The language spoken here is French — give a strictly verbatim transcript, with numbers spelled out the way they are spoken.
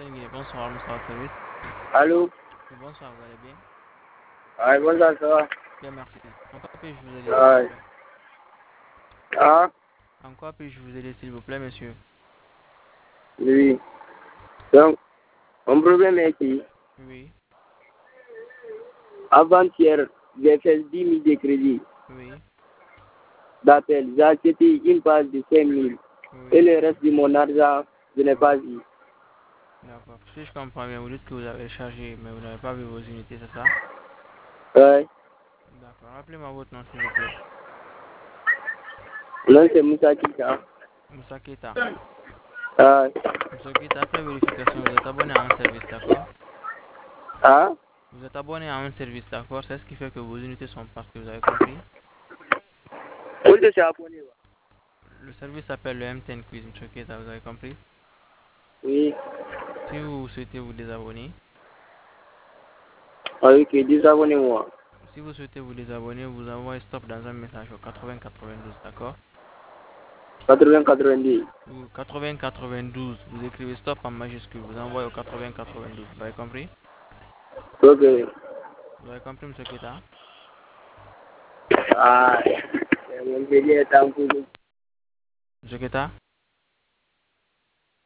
Guinée. Bonsoir, Moussa Service. Allô? Oui, bonsoir, vous allez bien? Ouais, bonsoir, ça va? Bien, merci. En quoi puis-je vous aider, s'il vous Ouais. plaît? Ah, En quoi puis-je vous aider, s'il vous plaît, monsieur? oui. Donc, mon problème est que, Oui, avant-hier, j'ai fait dix mille de crédit oui, d'appel. J'ai acheté une page de cinq mille. Et oui. le reste de mon argent, je n'ai pas vu. D'accord. Si je comprends bien, vous dites que vous avez chargé, mais vous n'avez pas vu vos unités, c'est ça? Ouais. D'accord. Rappelez-moi votre nom, s'il vous plaît. Non, c'est Moussa Kika. Moussa Keita. Ouais. Moussa Keita, après vérification, vous êtes abonné à un service, d'accord? Ah, Vous êtes abonné à un service, d'accord? C'est ce qui fait que vos unités sont parties, vous avez compris? où je suis abonné? Ouais. Le service s'appelle le M dix Quiz, Monsieur Keita, vous avez compris? Oui. Si vous souhaitez vous désabonner, Ah, ok, désabonnez-moi. si vous souhaitez vous désabonner, vous envoyez stop dans un message au quatre-vingts quatre-vingt-douze, d'accord? quatre-vingts quatre-vingt-dix. Ou quatre-vingts quatre-vingt-douze, vous écrivez stop en majuscule, vous envoyez au quatre-vingts quatre-vingt-douze, vous avez compris? Ok. Vous avez compris, monsieur Keita? Ah, mon pays est en cours. Monsieur Keita?